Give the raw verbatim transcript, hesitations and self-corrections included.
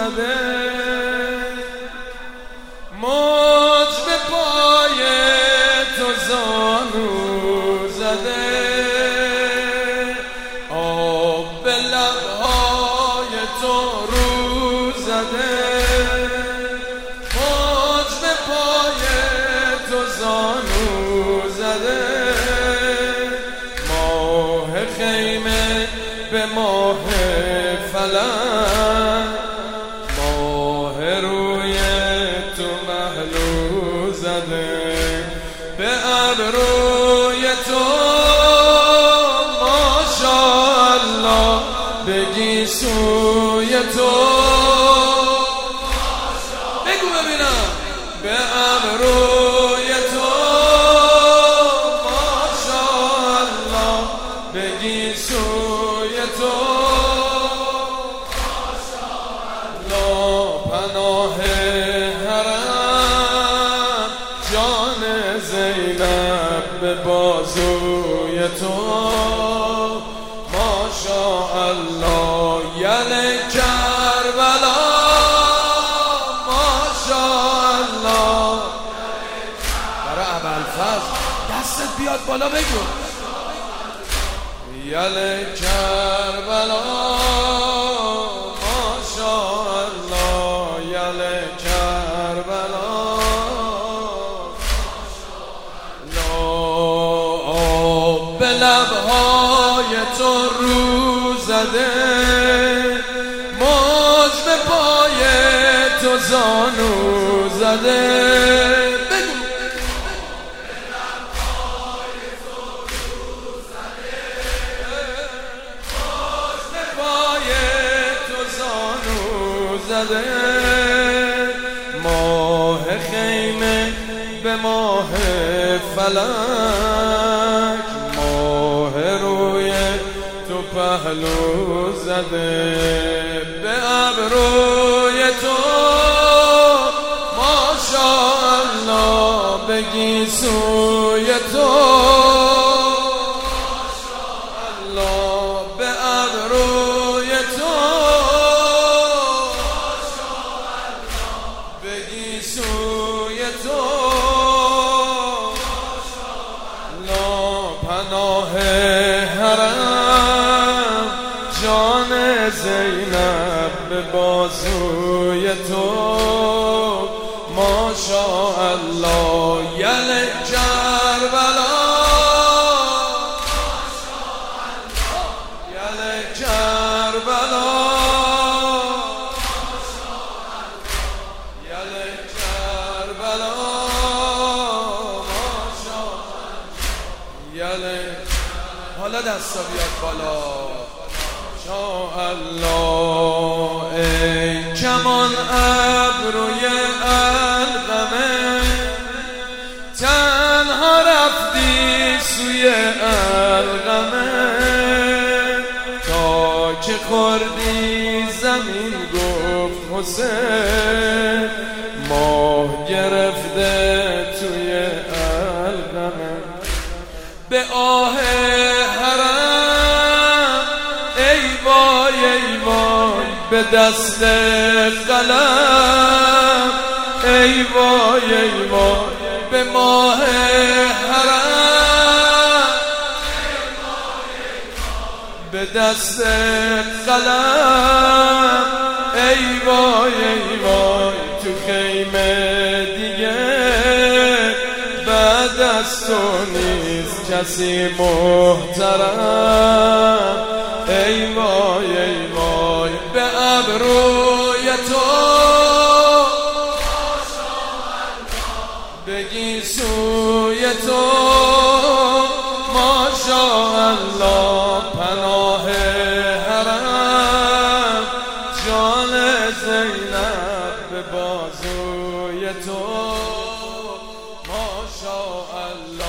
زده، موج به پای تو زانو زده، آب به لبهای تو رو زده، موج به پای تو زانو زده، ماه خیمه به ماه فلک، ماه روی تو محلو زده، به ابروی تو ماشاءالله بگی سوی تو، بگو ببینم، به ابروی تو ماشاءالله بگی سوی تو، پناه حرم جان زینب به بازوی تو، ماشاءالله یل کربلا، ماشاءالله. برای ابوالفضل دستت بیاد بالا بگو، یل کربلا، لبهای تو رو زده، موج به پای تو زانو زده، بگو لبهای تو رو زده، موج به پای تو زانو زده، ماه خیمه به ماه فلک، پهلو زده، به ابروی تو ماشاءالله بگی سوی تو، ماشاءالله به ابروی تو ماشاءالله بگی سوی تو، ماشاءالله پناه حرم جان زینب به بازوی تو، ماشاءالله یل کربلا، ماشاءالله یل کربلا، ماشاءالله یل کربلا، ماشاءالله یل. حالا دستا بیاد بالا، ماشاءالله. ای کمان ابروی القمه، تنها رفتی سوی القمه، تا که خوردی زمین گفت حسین، ماه گرفته توی القمه، به آه به دست قلم، ای وای ای وای به ماه حرم، به دست قلم، ای وای ای وای تو خیمه دیگه بعد از تو نیست کسی محترم، ای وای ای وای به ابروی تو بگی سوی تو، ماشاءالله پناه حرم جان زینب به بازوی تو، ماشاءالله.